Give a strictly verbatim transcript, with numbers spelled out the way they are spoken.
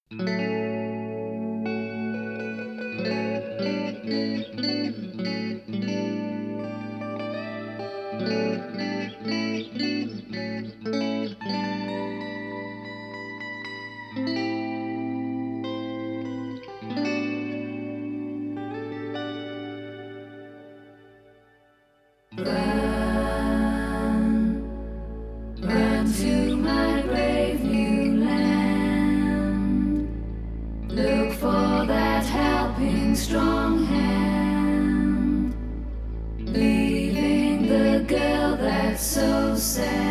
Run to my brave new land. Look for that helping strong hand. Leaving the girl that's so sad.